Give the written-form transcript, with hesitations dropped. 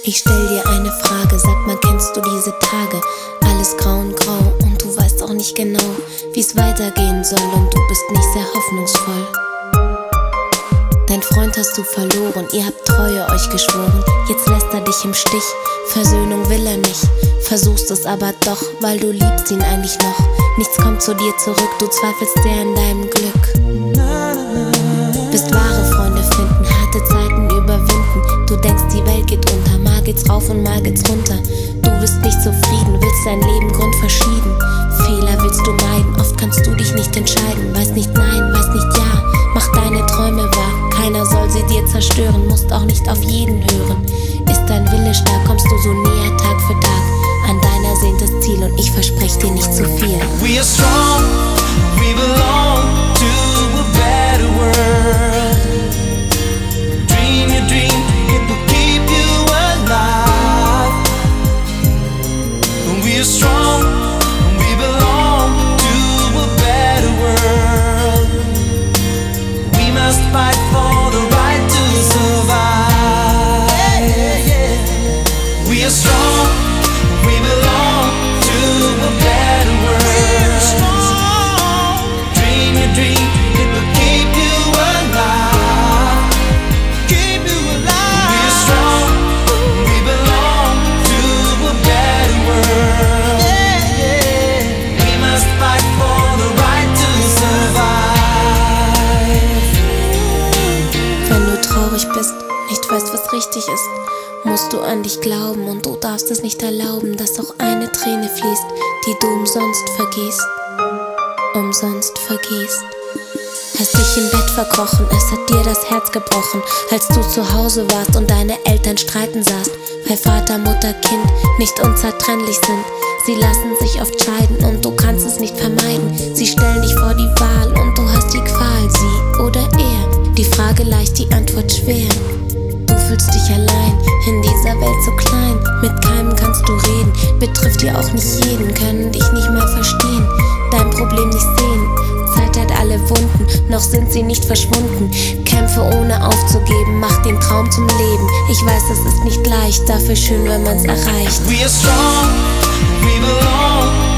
Ich stell dir eine Frage, sag mal, kennst du diese Tage? Alles grau und grau und du weißt auch nicht genau, wie's weitergehen soll und du bist nicht sehr hoffnungsvoll. Dein Freund hast du verloren, ihr habt Treue euch geschworen. Jetzt lässt er dich im Stich, Versöhnung will er nicht. Versuchst es aber doch, weil du liebst ihn eigentlich noch. Nichts kommt zu dir zurück, du zweifelst sehr an deinem Glück. Bist wahre Freunde finden, harte Zeiten überwinden. Du denkst, die Welt geht unter, mal geht's rauf und mal geht's runter. Du bist nicht zufrieden, willst dein Leben grundverschieden. Fehler willst du meiden, oft kannst du dich nicht entscheiden. Weiß nicht nein, weiß nicht ja, mach deine Träume wahr. Keiner soll sie dir zerstören, musst auch nicht auf jeden hören. Ist dein Wille stark, kommst du so näher Tag für Tag an dein ersehntes Ziel und ich versprech dir nicht zu viel. We are strong, we belong to a better world. Dream your dream, it will keep you alive. We are strong, we belong to a better world. We must fight for the right to survive. We are strong, we belong to a better world. Dream your dream, it will keep you alive. Keep you alive. We are strong, we belong to a better world. We must fight for the right to survive. Wenn du traurig bist, nicht weißt, was richtig ist, musst du an dich glauben und du darfst es nicht erlauben, dass auch eine Träne fließt, die du umsonst vergießt. Umsonst vergießt. Hast dich im Bett verkrochen, es hat dir das Herz gebrochen, als du zu Hause warst und deine Eltern streiten sahst, weil Vater, Mutter, Kind nicht unzertrennlich sind. Sie lassen sich oft scheiden und du kannst es nicht vermeiden. Sie stellen dich vor die Wahl und du hast die Qual, sie oder er. Die Frage leicht, die Antwort schwer. Du fühlst dich allein, in dieser Welt so klein. Mit keinem kannst du reden, betrifft dir auch nicht jeden. Können dich nicht mal verstehen, dein Problem nicht sehen. Zeit hat alle Wunden, noch sind sie nicht verschwunden. Kämpfe ohne aufzugeben, mach den Traum zum Leben. Ich weiß, es ist nicht leicht, dafür schön, wenn man's erreicht. We are strong, we belong